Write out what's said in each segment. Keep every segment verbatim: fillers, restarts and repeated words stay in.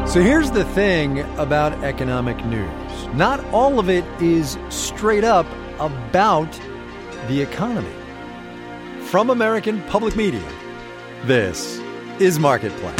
So here's the thing about economic news. Not all of it is straight up about the economy. From American Public Media, this is Marketplace.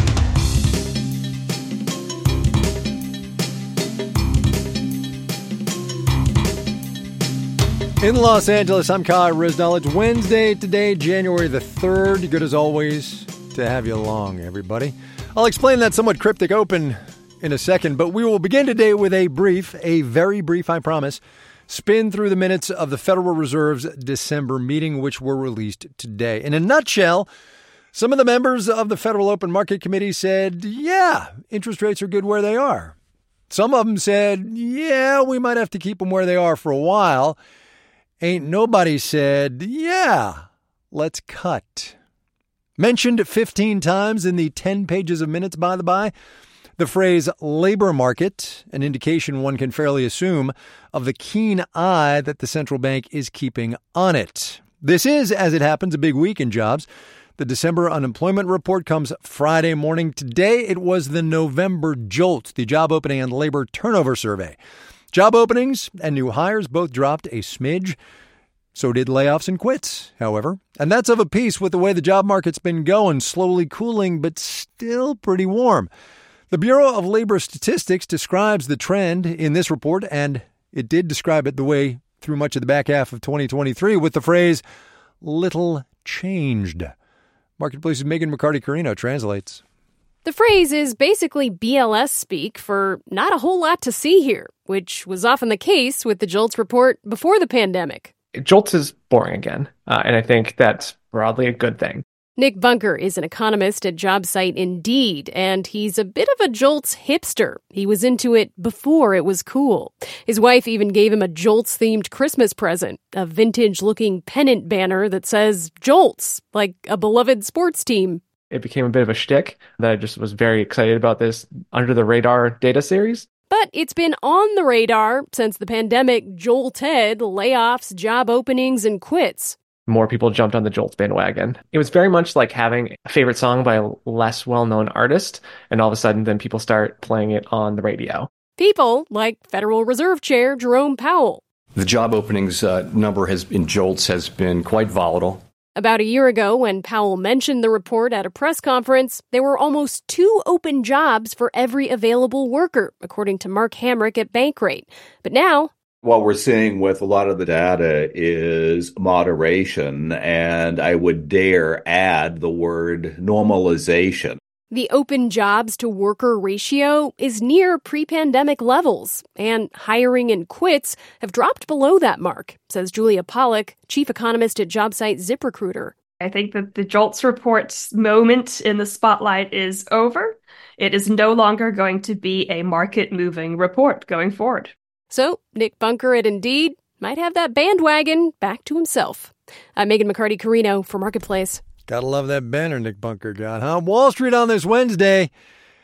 In Los Angeles, I'm Kai Ryssdal. It's Wednesday today, January the third. Good as always to have you along, everybody. I'll explain that somewhat cryptic open in a second, but we will begin today with a brief, a very brief, I promise, spin through the minutes of the Federal Reserve's December meeting, which were released today. In a nutshell, some of the members of the Federal Open Market Committee said, yeah, interest rates are good where they are. Some of them said, yeah, we might have to keep them where they are for a while. Ain't nobody said, yeah, let's cut. Mentioned fifteen times in the ten pages of minutes, by the by, the phrase labor market, an indication one can fairly assume of the keen eye that the central bank is keeping on it. This is, as it happens, a big week in jobs. The December unemployment report comes Friday morning. Today, it was the November JOLTS, the Job Opening and Labor Turnover Survey. Job openings and new hires both dropped a smidge. So did layoffs and quits, however. And that's of a piece with the way the job market's been going, slowly cooling, but still pretty warm. The Bureau of Labor Statistics describes the trend in this report, and it did describe it the way through much of the back half of twenty twenty-three with the phrase, little changed. Marketplace's Megan McCarty-Carino translates. The phrase is basically B L S speak for not a whole lot to see here, which was often the case with the JOLTS report before the pandemic. JOLTS is boring again, uh, and I think that's broadly a good thing. Nick Bunker is an economist at job site Indeed, and he's a bit of a JOLTS hipster. He was into it before it was cool. His wife even gave him a JOLTS-themed Christmas present, a vintage-looking pennant banner that says JOLTS, like a beloved sports team. It became a bit of a shtick that I just was very excited about this under-the-radar data series. But it's been on the radar since the pandemic jolted layoffs, job openings, and quits. More people jumped on the JOLTS bandwagon. It was very much like having a favorite song by a less well-known artist, and all of a sudden then people start playing it on the radio. People like Federal Reserve Chair Jerome Powell. The job openings uh, number has in JOLTS has been quite volatile. About a year ago, when Powell mentioned the report at a press conference, there were almost two open jobs for every available worker, according to Mark Hamrick at Bankrate. But now, what we're seeing with a lot of the data is moderation, and I would dare add the word normalization. The open jobs to worker ratio is near pre-pandemic levels, and hiring and quits have dropped below that mark, says Julia Pollack, chief economist at job site ZipRecruiter. I think that the JOLTS report's moment in the spotlight is over. It is no longer going to be a market-moving report going forward. So, Nick Bunker at Indeed might have that bandwagon back to himself. I'm Megan McCarty-Carino for Marketplace. Gotta love that banner Nick Bunker got, huh? Wall Street on this Wednesday.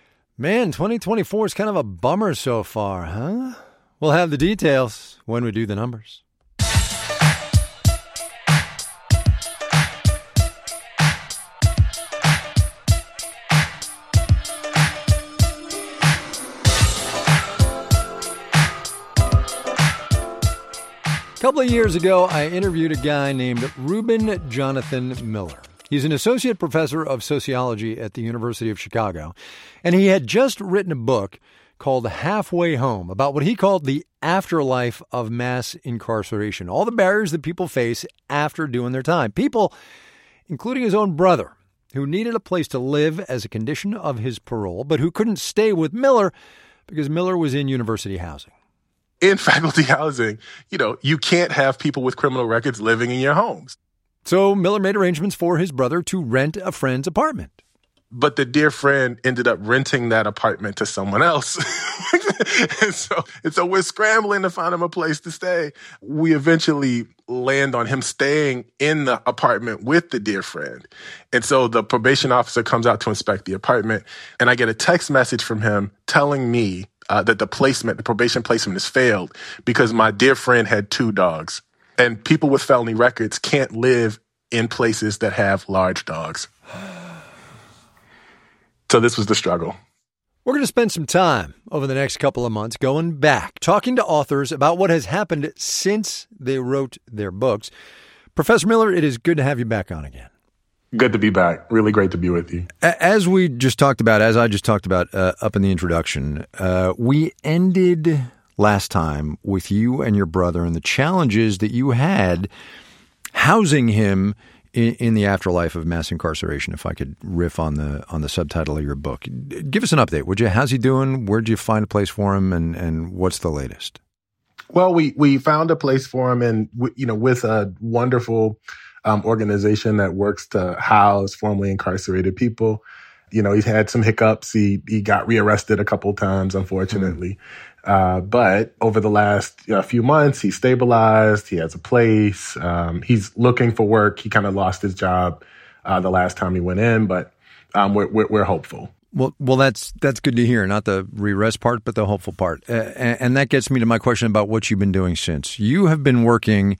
Man, twenty twenty-four is kind of a bummer so far, huh? We'll have the details when we do the numbers. A couple of years ago, I interviewed a guy named Reuben Jonathan Miller. He's an associate professor of sociology at the University of Chicago, and he had just written a book called Halfway Home about what he called the afterlife of mass incarceration, all the barriers that people face after doing their time. People, including his own brother, who needed a place to live as a condition of his parole, but who couldn't stay with Miller because Miller was in university housing. In faculty housing, you know, you can't have people with criminal records living in your homes. So Miller made arrangements for his brother to rent a friend's apartment. But the dear friend ended up renting that apartment to someone else. and, so, and so we're scrambling to find him a place to stay. We eventually land on him staying in the apartment with the dear friend. And so the probation officer comes out to inspect the apartment, and I get a text message from him telling me uh, that the placement, the probation placement has failed because my dear friend had two dogs. And people with felony records can't live in places that have large dogs. So this was the struggle. We're going to spend some time over the next couple of months going back, talking to authors about what has happened since they wrote their books. Professor Miller, it is good to have you back on again. Good to be back. Really great to be with you. As we just talked about, as I just talked about uh, up in the introduction, uh, we ended last time with you and your brother and the challenges that you had housing him in, in the afterlife of mass incarceration. If I could riff on the on the subtitle of your book, give us an update, would you? How's he doing? Where'd you find a place for him, and and what's the latest? Well, we we found a place for him, and you know, with a wonderful um, organization that works to house formerly incarcerated people. You know, he's had some hiccups. He he got rearrested a couple times, unfortunately. Mm-hmm. Uh, but over the last uh, few months, he stabilized. He has a place. Um, he's looking for work. He kind of lost his job uh, the last time he went in, but um, we're, we're we're hopeful. Well, well, that's that's good to hear. Not the re-arrest part, but the hopeful part. Uh, and, and that gets me to my question about what you've been doing since. You have been working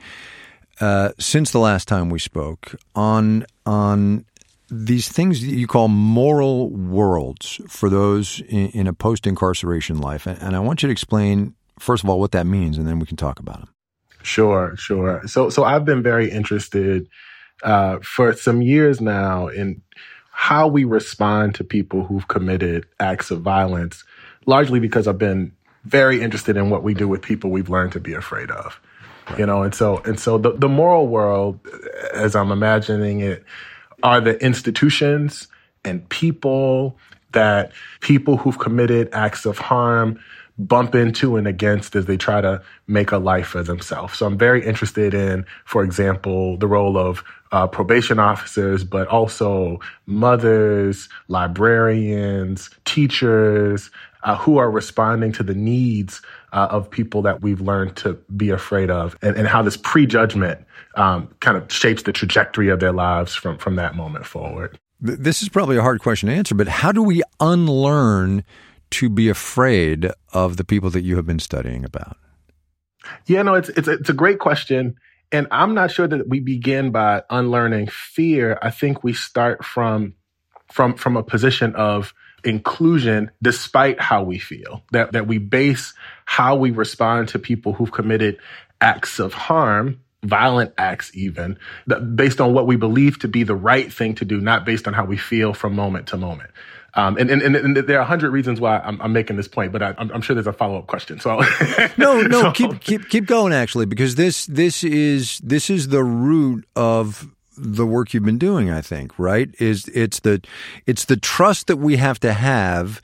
uh, since the last time we spoke on on these things that you call moral worlds for those in, in a post-incarceration life. And, and I want you to explain, first of all, what that means, and then we can talk about them. Sure, sure. So, so I've been very interested uh, for some years now in how we respond to people who've committed acts of violence, largely because I've been very interested in what we do with people we've learned to be afraid of. Right. You know, and so and so the, the moral world, as I'm imagining it, are the institutions and people that people who've committed acts of harm bump into and against as they try to make a life for themselves. So I'm very interested in, for example, the role of uh, probation officers, but also mothers, librarians, teachers, uh, who are responding to the needs uh, of people that we've learned to be afraid of, and, and how this prejudgment um, kind of shapes the trajectory of their lives from, from that moment forward. This is probably a hard question to answer, but how do we unlearn to be afraid of the people that you have been studying about? Yeah, no, it's it's it's a great question. And I'm not sure that we begin by unlearning fear. I think we start from from from a position of inclusion despite how we feel, that that we base how we respond to people who've committed acts of harm, violent acts even, based on what we believe to be the right thing to do, not based on how we feel from moment to moment. Um, and, and, and there are a hundred reasons why I'm, I'm making this point, but I, I'm, I'm sure there's a follow-up question. So no, no, so. keep keep keep going actually, because this this is this is the root of the work you've been doing. I think, right? Is it's the it's the trust that we have to have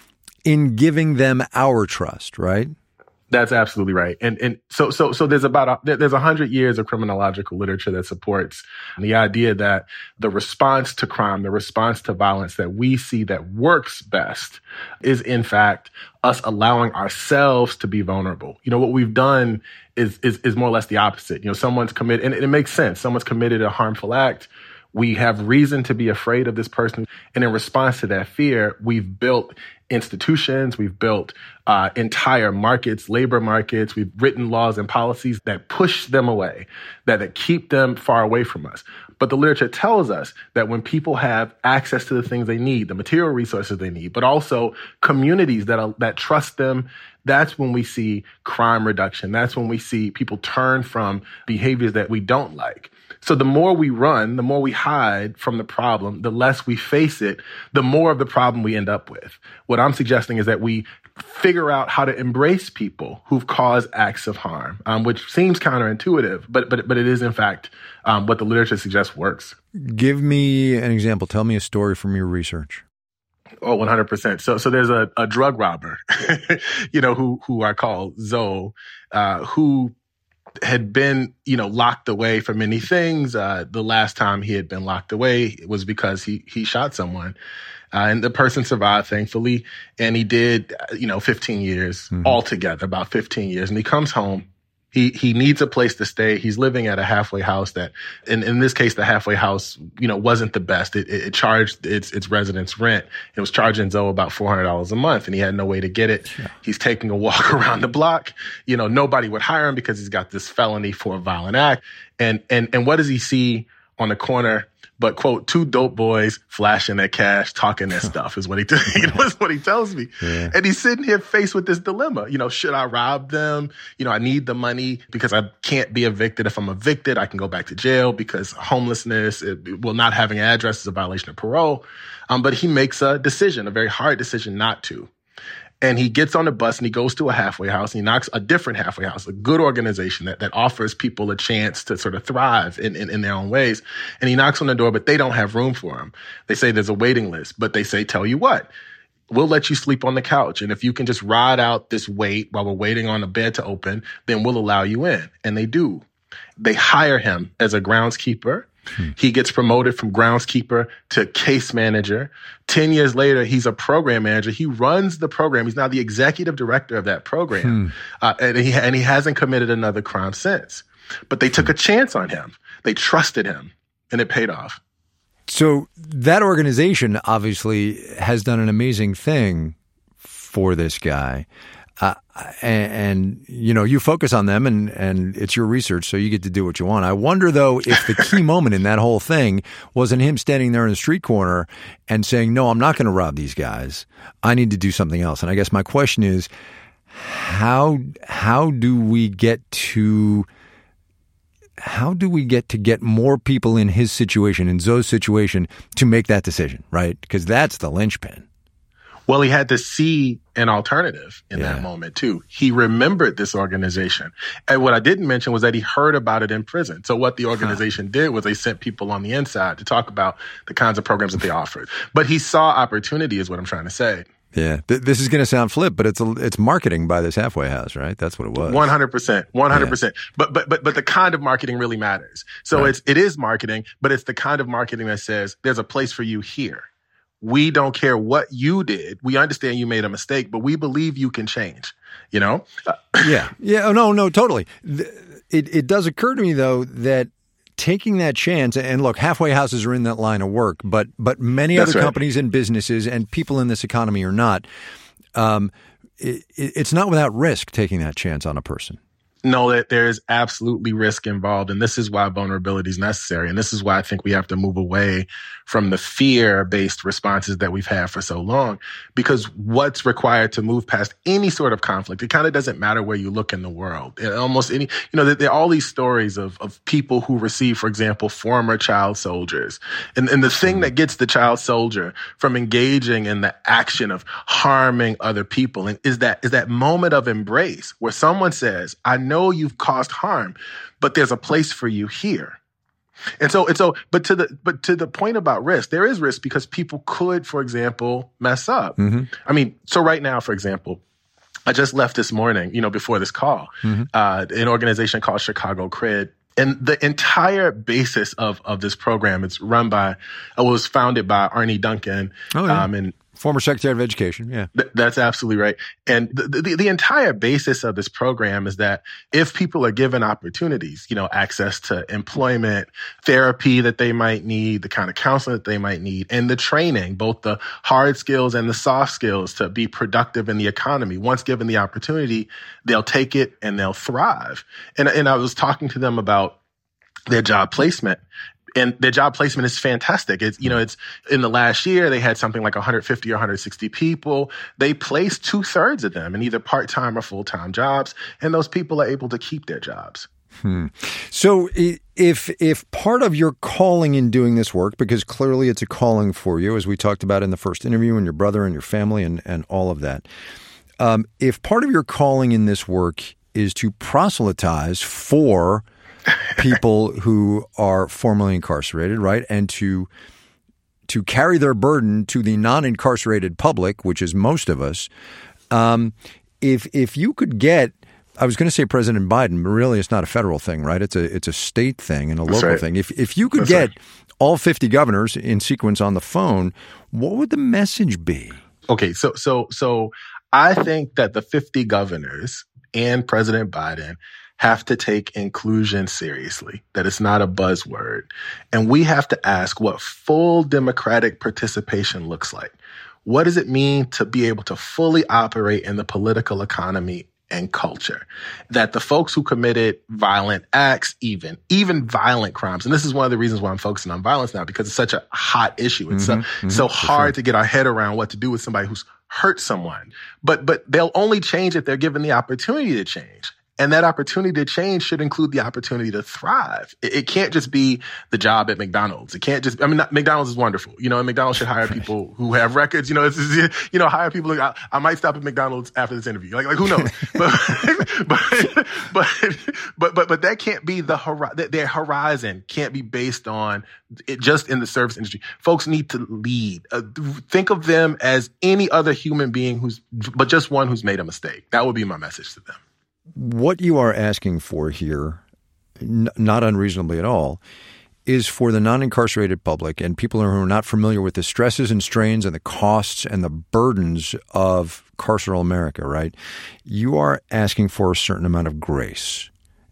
in giving them our trust, right? That's absolutely right. And and so so so there's about a, there's a hundred years of criminological literature that supports the idea that the response to crime, the response to violence that we see that works best is in fact us allowing ourselves to be vulnerable. You know, what we've done is is is more or less the opposite. You know, someone's committed, and it makes sense. Someone's committed a harmful act. We have reason to be afraid of this person. And in response to that fear, we've built institutions, we've built uh, entire markets, labor markets, we've written laws and policies that push them away, that, that keep them far away from us. But the literature tells us that when people have access to the things they need, the material resources they need, but also communities that are, that trust them, that's when we see crime reduction. That's when we see people turn from behaviors that we don't like. So the more we run, the more we hide from the problem, the less we face it, the more of the problem we end up with. What I'm suggesting is that we figure out how to embrace people who've caused acts of harm, um, which seems counterintuitive, but but but it is in fact um, what the literature suggests works. Give me an example. Tell me a story from your research. Oh, one hundred percent. So, so there's a, a drug robber, you know, who, who I call Zoe, uh, who had been, you know, locked away for many things. Uh, the last time he had been locked away was because he, he shot someone. Uh, and the person survived, thankfully. And he did, you know, fifteen years mm-hmm. altogether, about fifteen years. And he comes home. He he needs a place to stay. He's living at a halfway house that, in, in this case, the halfway house, you know, wasn't the best. It, it, it charged its its residents rent. It was charging Zoe about four hundred dollars a month, and he had no way to get it. Yeah. He's taking a walk around the block. You know, nobody would hire him because he's got this felony for a violent act. And and and what does he see on the corner but quote, two dope boys flashing their cash, talking their stuff is what he, t- you know, is what he tells me. Yeah. And he's sitting here faced with this dilemma. You know, should I rob them? You know, I need the money because I can't be evicted. If I'm evicted, I can go back to jail because homelessness, it, well, not having an address is a violation of parole. Um, but he makes a decision, a very hard decision not to. And he gets on the bus and he goes to a halfway house and he knocks a different halfway house, a good organization that, that offers people a chance to sort of thrive in, in, in their own ways. And he knocks on the door, but they don't have room for him. They say there's a waiting list, but they say, tell you what, we'll let you sleep on the couch. And if you can just ride out this wait while we're waiting on a bed to open, then we'll allow you in. And they do. They hire him as a groundskeeper. Hmm. He gets promoted from groundskeeper to case manager. Ten years later, he's a program manager. He runs the program. He's now the executive director of that program. Hmm. Uh, and, he, and he hasn't committed another crime since. But they took a chance on him. They trusted him, and it paid off. So that organization obviously has done an amazing thing for this guy. Uh, and, and, you know, you focus on them and, and it's your research, so you get to do what you want. I wonder, though, if the key moment in that whole thing wasn't him standing there in the street corner and saying, no, I'm not going to rob these guys. I need to do something else. And I guess my question is, how how do we get to how do we get to get more people in his situation, in Zo's situation, to make that decision, right? Because that's the linchpin. Well, he had to see an alternative in yeah. that moment, too. He remembered this organization. And what I didn't mention was that he heard about it in prison. So what the organization huh. did was they sent people on the inside to talk about the kinds of programs that they offered. But he saw opportunity is what I'm trying to say. Yeah. Th- this is going to sound flip, but it's a, it's marketing by this halfway house, right? That's what it was. one hundred percent. one hundred percent. Yeah. But, but, but, but the kind of marketing really matters. So right. it's, it is marketing, but it's the kind of marketing that says there's a place for you here. We don't care what you did. We understand you made a mistake, but we believe you can change, you know? yeah. Yeah. Oh, no, no, totally. It, it does occur to me, though, that taking that chance, and look, halfway houses are in that line of work, but but many That's other right. companies and businesses and people in this economy are not. Um, it, it's not without risk taking that chance on a person. No, that there is absolutely risk involved. And this is why vulnerability is necessary. And this is why I think we have to move away from the fear-based responses that we've had for so long. Because what's required to move past any sort of conflict, it kind of doesn't matter where you look in the world. It almost any, you know, there, there are all these stories of, of people who receive, for example, former child soldiers. And, and the thing that gets the child soldier from engaging in the action of harming other people and is that is that moment of embrace where someone says, I know know you've caused harm, but there's a place for you here. And so, and so, but to the, but to the point about risk, there is risk because people could, for example, mess up. Mm-hmm. I mean, so right now, for example, I just left this morning, you know, before this call, mm-hmm. uh, an organization called Chicago Cred. And the entire basis of, of this program, it's run by, it was founded by Arne Duncan. Oh, yeah. um, and Former Secretary of Education, yeah. Th- that's absolutely right. And the, the, the entire basis of this program is that if people are given opportunities, you know, access to employment, therapy that they might need, the kind of counseling that they might need, and the training, both the hard skills and the soft skills to be productive in the economy, once given the opportunity, they'll take it and they'll thrive. And, and I was talking to them about their job placement. And their job placement is fantastic. It's, you know, it's in the last year, they had something like one hundred fifty or one hundred sixty people. They placed two thirds of them in either part-time or full-time jobs. And those people are able to keep their jobs. Hmm. So if, if part of your calling in doing this work, because clearly it's a calling for you, as we talked about in the first interview, and your brother and your family and, and all of that, um, if part of your calling in this work is to proselytize for people who are formerly incarcerated, right? And to to carry their burden to the non-incarcerated public, which is most of us. Um, if if you could get, I was going to say President Biden, but really it's not a federal thing, right? It's a it's a state thing and a That's local right. thing. If if you could That's get right. all fifty governors in sequence on the phone, what would the message be? Okay, so so so I think that the fifty governors and President Biden have to take inclusion seriously, that it's not a buzzword. And we have to ask what full democratic participation looks like. What does it mean to be able to fully operate in the political economy and culture. That the folks who committed violent acts, even, even violent crimes, and this is one of the reasons why I'm focusing on violence now, because it's such a hot issue. It's mm-hmm, so, mm-hmm, so hard sure. to get our head around what to do with somebody who's hurt someone. But, but they'll only change if they're given the opportunity to change. And that opportunity to change should include the opportunity to thrive. It, it can't just be the job at McDonald's. It can't just, I mean, not, McDonald's is wonderful. You know, and McDonald's should hire people who have records. You know, it's, it's, you know, hire people. I, I might stop at McDonald's after this interview. Like, like who knows? but, but, but, but, but, but that can't be the horizon. Their horizon can't be based on it just in the service industry. Folks need to lead. Uh, think of them as any other human being who's, but just one who's made a mistake. That would be my message to them. What you are asking for here, n- not unreasonably at all, is for the non-incarcerated public and people who are not familiar with the stresses and strains and the costs and the burdens of carceral America, right? You are asking for a certain amount of grace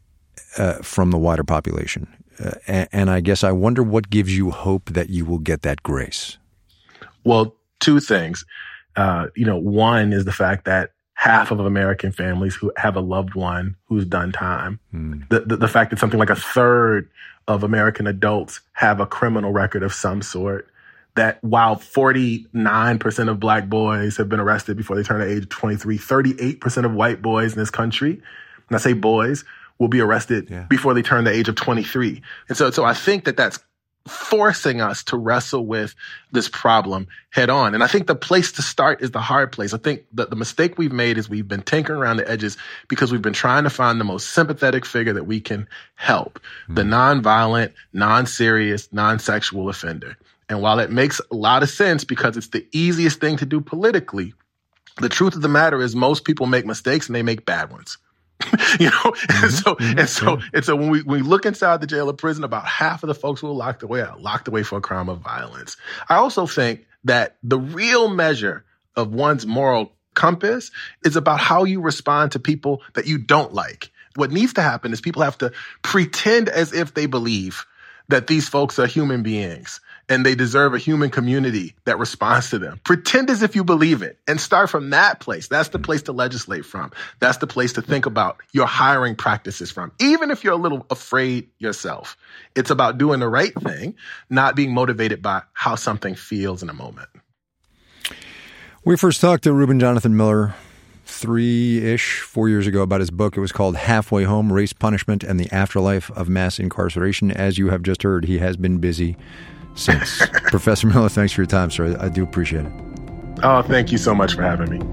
uh, from the wider population. Uh, and, and I guess I wonder what gives you hope that you will get that grace. Well, two things. Uh, you know, one is the fact that half of American families who have a loved one who's done time. Mm. The, the the fact that something like a third of American adults have a criminal record of some sort. That while forty-nine percent of black boys have been arrested before they turn the age of twenty-three, thirty-eight percent of white boys in this country, and I say boys, will be arrested yeah. before they turn the age of twenty-three. And so, so I think that that's forcing us to wrestle with this problem head on. And I think the place to start is the hard place. I think that the mistake we've made is we've been tinkering around the edges because we've been trying to find the most sympathetic figure that we can help, mm-hmm. the nonviolent, non-serious, non-sexual offender. And while it makes a lot of sense because it's the easiest thing to do politically, the truth of the matter is most people make mistakes and they make bad ones. you know, mm-hmm. and so mm-hmm. and so and so when we when we look inside the jail or prison, about half of the folks who are locked away are locked away for a crime of violence. I also think that the real measure of one's moral compass is about how you respond to people that you don't like. What needs to happen is people have to pretend as if they believe that these folks are human beings and they deserve a human community that responds to them. Pretend as if you believe it and start from that place. That's the place to legislate from. That's the place to think about your hiring practices from. Even if you're a little afraid yourself, it's about doing the right thing, not being motivated by how something feels in a moment. We first talked to Reuben Jonathan Miller three-ish, four years ago about his book. It was called Halfway Home, Race, Punishment, and the Afterlife of Mass Incarceration. As you have just heard, he has been busy since. Professor Miller, thanks for your time, sir. I do appreciate it. Oh, thank you so much for having me.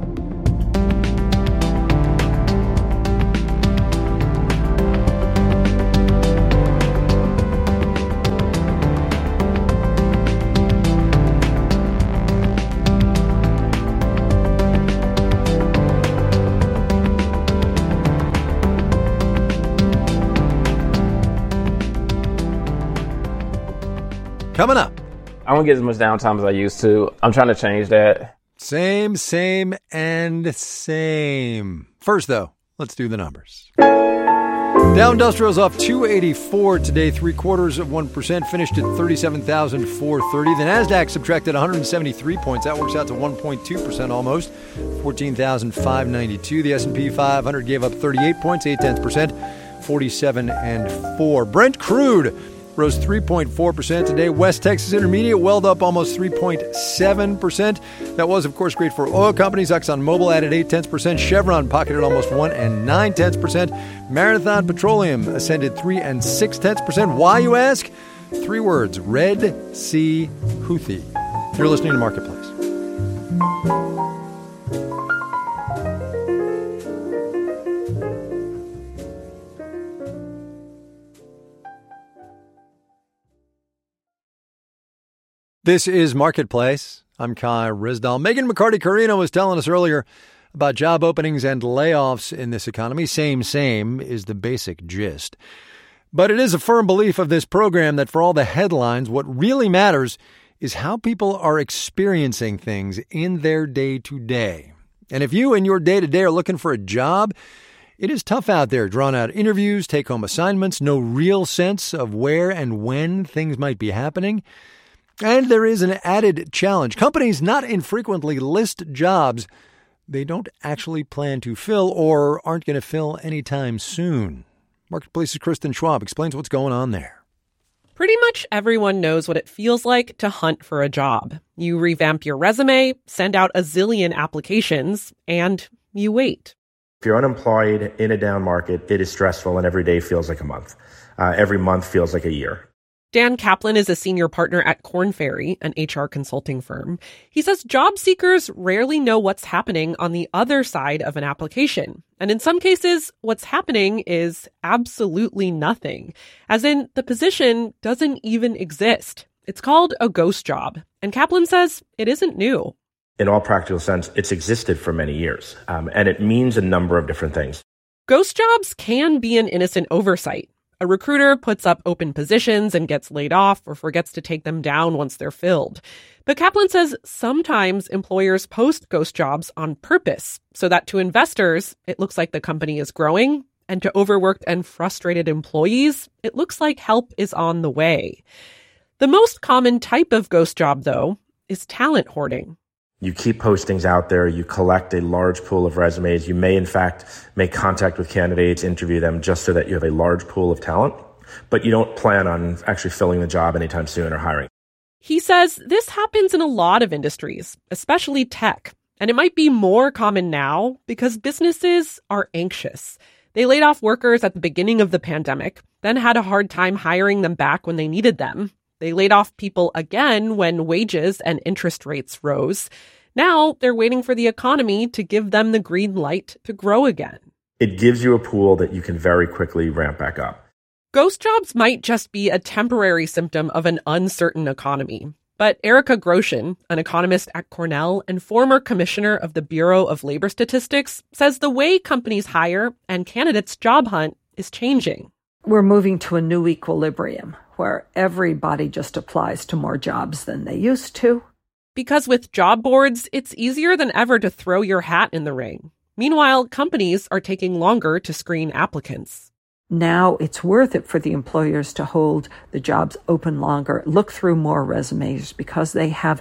Coming up. I don't get as much downtime as I used to. I'm trying to change that. Same, same, and same. First, though, let's do the numbers. Dow Industrial's off two eighty-four today, three quarters of one percent, finished at thirty-seven thousand four hundred thirty. The NASDAQ subtracted one hundred seventy-three points. That works out to one point two percent almost, fourteen thousand five hundred ninety-two. The S and P five hundred gave up thirty-eight points, eight tenths percent, forty-seven and four. Brent crude rose three point four percent today. West Texas Intermediate welled up almost three point seven percent. That was, of course, great for oil companies. ExxonMobil added eight tenths percent. Chevron pocketed almost one and nine tenths percent. Marathon Petroleum ascended three and six tenths percent. Why, you ask? Three words: Red Sea Houthi. You're listening to Marketplace. This is Marketplace. I'm Kai Ryssdal. Megan McCarty-Carino was telling us earlier about job openings and layoffs in this economy. Same, same is the basic gist. But it is a firm belief of this program that for all the headlines, what really matters is how people are experiencing things in their day-to-day. And if you and your day-to-day are looking for a job, it is tough out there. Drawn out interviews, take-home assignments, no real sense of where and when things might be happening. And there is an added challenge. Companies not infrequently list jobs they don't actually plan to fill or aren't going to fill anytime soon. Marketplace's Kristen Schwab explains what's going on there. Pretty much everyone knows what it feels like to hunt for a job. You revamp your resume, send out a zillion applications, and you wait. If you're unemployed in a down market, it is stressful and every day feels like a month. Uh, every month feels like a year. Dan Kaplan is a senior partner at Korn Ferry, an H R consulting firm. He says job seekers rarely know what's happening on the other side of an application. And in some cases, what's happening is absolutely nothing. As in, the position doesn't even exist. It's called a ghost job. And Kaplan says it isn't new. In all practical sense, it's existed for many years. Um, and it means a number of different things. Ghost jobs can be an innocent oversight. A recruiter puts up open positions and gets laid off or forgets to take them down once they're filled. But Kaplan says sometimes employers post ghost jobs on purpose so that to investors, it looks like the company is growing, and to overworked and frustrated employees, it looks like help is on the way. The most common type of ghost job, though, is talent hoarding. You keep postings out there, you collect a large pool of resumes. You may, in fact, make contact with candidates, interview them just so that you have a large pool of talent, but you don't plan on actually filling the job anytime soon or hiring. He says this happens in a lot of industries, especially tech, and it might be more common now because businesses are anxious. They laid off workers at the beginning of the pandemic, then had a hard time hiring them back when they needed them. They laid off people again when wages and interest rates rose. Now they're waiting for the economy to give them the green light to grow again. It gives you a pool that you can very quickly ramp back up. Ghost jobs might just be a temporary symptom of an uncertain economy. But Erica Groshin, an economist at Cornell and former commissioner of the Bureau of Labor Statistics, says the way companies hire and candidates job hunt is changing. We're moving to a new equilibrium where everybody just applies to more jobs than they used to. Because with job boards, it's easier than ever to throw your hat in the ring. Meanwhile, companies are taking longer to screen applicants. Now it's worth it for the employers to hold the jobs open longer, look through more resumes because they have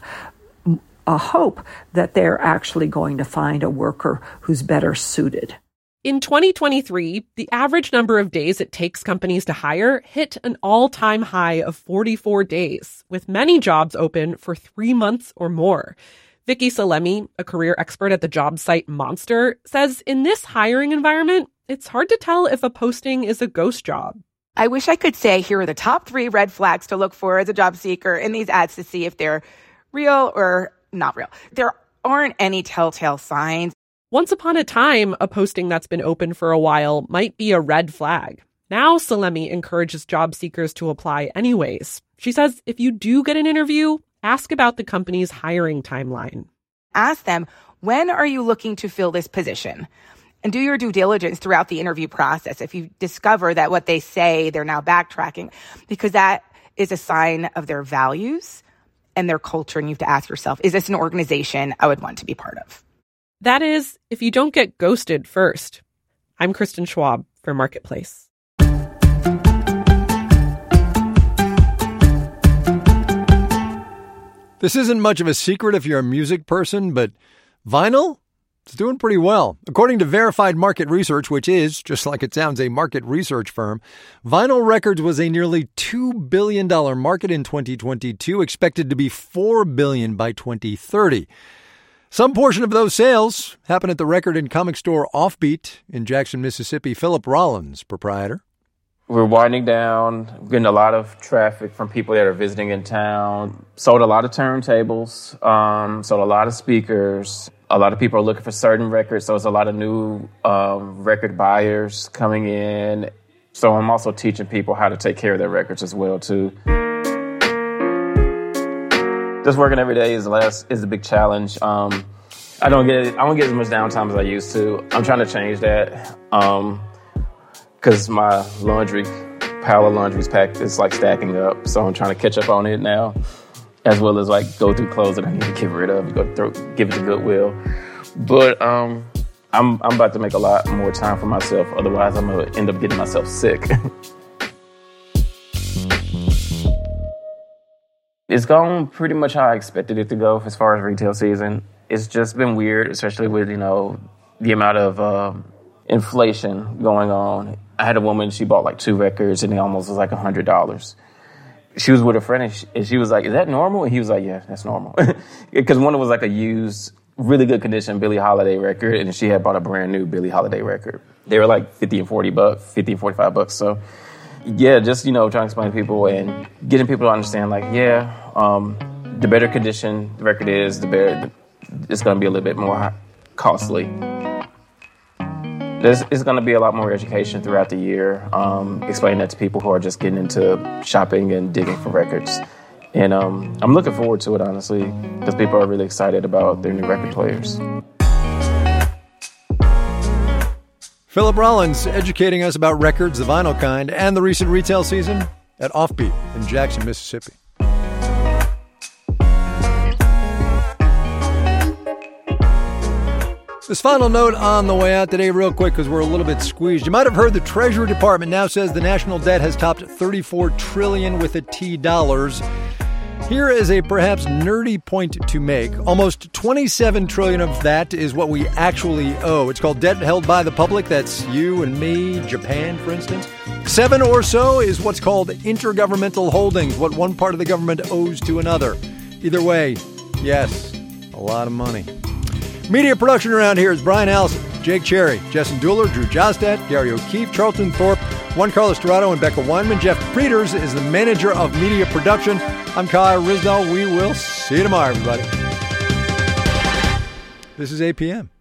a hope that they're actually going to find a worker who's better suited. In twenty twenty-three, the average number of days it takes companies to hire hit an all-time high of forty-four days, with many jobs open for three months or more. Vicky Salemi, a career expert at the job site Monster, says in this hiring environment, it's hard to tell if a posting is a ghost job. I wish I could say here are the top three red flags to look for as a job seeker in these ads to see if they're real or not real. There aren't any telltale signs. Once upon a time, a posting that's been open for a while might be a red flag. Now, Salemi encourages job seekers to apply anyways. She says if you do get an interview, ask about the company's hiring timeline. Ask them, when are you looking to fill this position? And do your due diligence throughout the interview process. If you discover that what they say, they're now backtracking, because that is a sign of their values and their culture. And you have to ask yourself, is this an organization I would want to be part of? That is, if you don't get ghosted first. I'm Kristen Schwab for Marketplace. This isn't much of a secret if you're a music person, but vinyl is doing pretty well. According to Verified Market Research, which is, just like it sounds, a market research firm, vinyl records was a nearly two billion dollars market in twenty twenty-two, expected to be four billion dollars by twenty thirty. Some portion of those sales happen at the record and comic store Offbeat in Jackson, Mississippi. Philip Rollins, proprietor. We're winding down, getting a lot of traffic from people that are visiting in town. Sold a lot of turntables, um, sold a lot of speakers. A lot of people are looking for certain records, so there's a lot of new um, record buyers coming in. So I'm also teaching people how to take care of their records as well, too. Just working every day is less is a big challenge. Um, I don't get I don't get as much downtime as I used to. I'm trying to change that um, because my laundry pile of laundry's packed. It's like stacking up, so I'm trying to catch up on it now, as well as like go through clothes that I need to get rid of, go through, give it to Goodwill. But um, I'm I'm about to make a lot more time for myself. Otherwise, I'm gonna end up getting myself sick. It's gone pretty much how I expected it to go as far as retail season. it's just been weird, especially with, you know, the amount of um, inflation going on. I had a woman, she bought like two records and it almost was like one hundred dollars. She was with a friend and she, and she was like, is that normal? And he was like, yeah, that's normal. Because one was like a used, really good condition Billie Holiday record, and she had bought a brand new Billie Holiday record. They were like fifty and forty bucks, fifty and forty-five bucks. So yeah, just, you know, trying to explain to people and getting people to understand, like, yeah, um, the better condition the record is, the better, it's going to be a little bit more costly. There's, it's going to be a lot more education throughout the year, um, explaining that to people who are just getting into shopping and digging for records. And um, I'm looking forward to it, honestly, because people are really excited about their new record players. Philip Rollins educating us about records, the vinyl kind, and the recent retail season at Offbeat in Jackson, Mississippi. This final note on the way out today, real quick, because we're a little bit squeezed. You might have heard the Treasury Department now says the national debt has topped thirty-four trillion dollars with a T dollars. Here is a perhaps nerdy point to make. Almost twenty-seven trillion dollars of that is what we actually owe. It's called debt held by the public. That's you and me, Japan, for instance. Seven or so is what's called intergovernmental holdings, what one part of the government owes to another. Either way, yes, a lot of money. Media production around here is Brian Allison, Jake Cherry, Jessen Dueller, Drew Jostad, Gary O'Keefe, Charlton Thorpe, Juan Carlos Dorado, and Becca Weinman. Jeff Peters is the manager of media production. I'm Kyle Risdall. We will see you tomorrow, everybody. This is A P M.